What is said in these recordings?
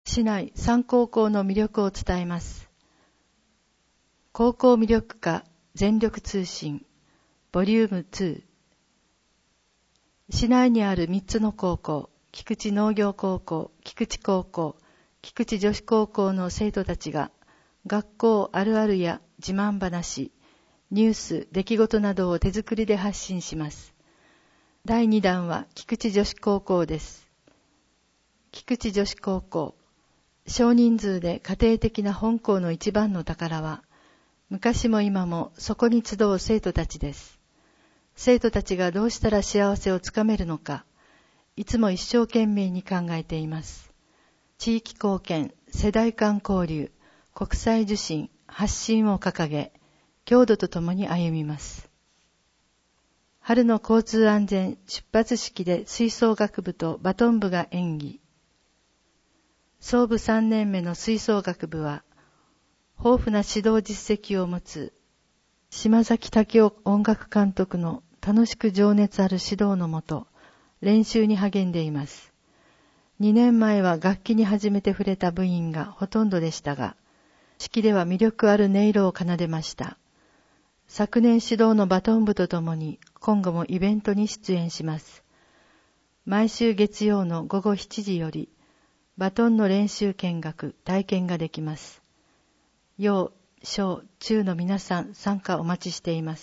市内3高校の魅力を伝えます。高校魅力課全力通信ボリューム2。市内にある3つの高校、菊池農業高校、菊池高校、菊池女子高校の生徒たちが学校あるあるや自慢話、ニュース、出来事などを手作りで発信します。第2弾は菊池女子高校です。菊池女子高校、少人数で家庭的な本校の一番の宝は、昔も今もそこに集う生徒たちです。生徒たちがどうしたら幸せをつかめるのか、いつも一生懸命に考えています。地域貢献、世代間交流、国際受信、発信を掲げ、郷土とともに歩みます。春の交通安全出発式で吹奏楽部とバトン部が演技。創部3年目の吹奏楽部は、豊富な指導実績を持つ島崎武雄音楽監督の楽しく情熱ある指導のもと、練習に励んでいます。2年前は楽器に初めて触れた部員がほとんどでしたが、式では魅力ある音色を奏でました。昨年指導のバトン部とともに今後もイベントに出演します。毎週月曜の午後7時より、バトンの練習見学、体験ができます。幼、小、中の皆さん参加お待ちしています。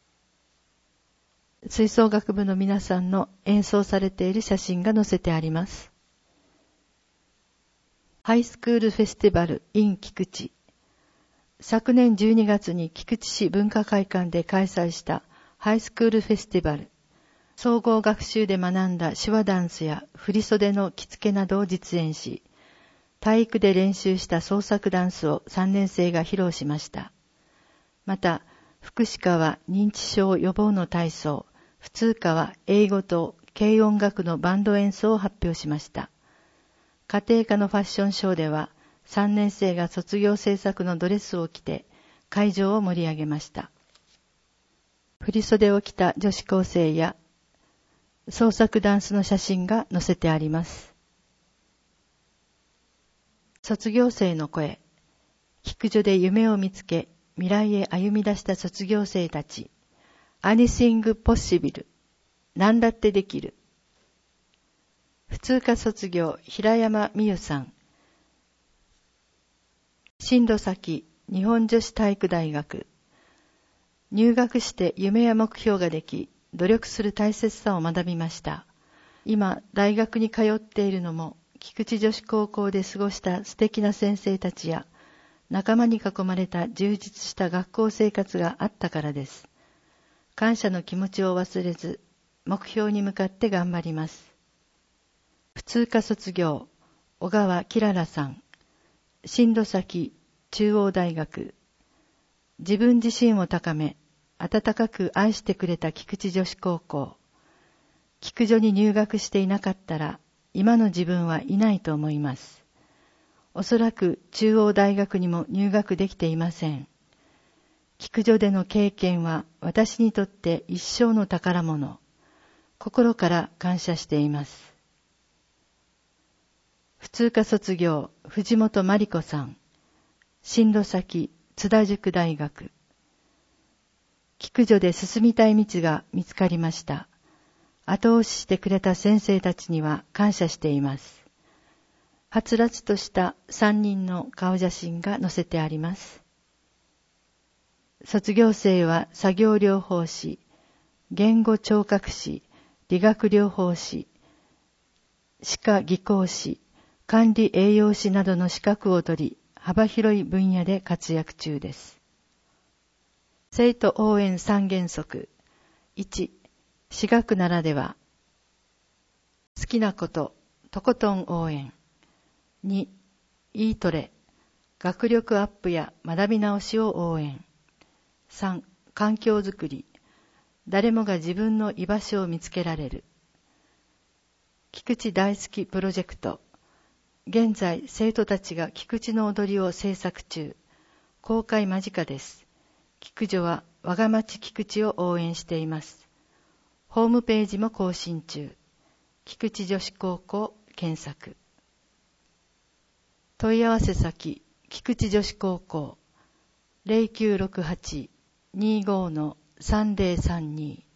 吹奏楽部の皆さんの演奏されている写真が載せてあります。ハイスクールフェスティバル in 菊池。昨年12月に菊池市文化会館で開催したハイスクールフェスティバル。総合学習で学んだ手話ダンスや振袖の着付けなどを実演し、体育で練習した創作ダンスを3年生が披露しました。また、福祉科は認知症予防の体操、普通科は英語と軽音楽のバンド演奏を発表しました。家庭科のファッションショーでは、3年生が卒業制作のドレスを着て会場を盛り上げました。振袖を着た女子高生や創作ダンスの写真が載せてあります。卒業生の声。菊女で夢を見つけ、未来へ歩み出した卒業生たち。Anything possible。何だってできる。普通科卒業、平山美優さん。進路先、日本女子体育大学。入学して夢や目標ができ、努力する大切さを学びました。今、大学に通っているのも、菊池女子高校で過ごした素敵な先生たちや、仲間に囲まれた充実した学校生活があったからです。感謝の気持ちを忘れず、目標に向かって頑張ります。普通科卒業、小川きららさん。進路先、中央大学。自分自身を高め、温かく愛してくれた菊池女子高校。菊女に入学していなかったら、今の自分はいないと思います。おそらく中央大学にも入学できていません。菊女での経験は私にとって一生の宝物。心から感謝しています。普通科卒業、藤本真理子さん。進路先、津田塾大学。菊女で進みたい道が見つかりました。後押ししてくれた先生たちには感謝しています。はつらつとした3人の顔写真が載せてあります。卒業生は作業療法士、言語聴覚士、理学療法士、歯科技工士、管理栄養士などの資格を取り、幅広い分野で活躍中です。生徒応援3原則。1、私学ならでは。好きなこと、とことん応援。2、いいトレ。学力アップや学び直しを応援。3、環境づくり。誰もが自分の居場所を見つけられる。菊池大好きプロジェクト。現在、生徒たちが菊池の踊りを制作中。公開間近です。菊女は我が町菊池を応援しています。ホームページも更新中。菊池女子高校検索。 問い合わせ先、菊池女子高校 0968-25-3032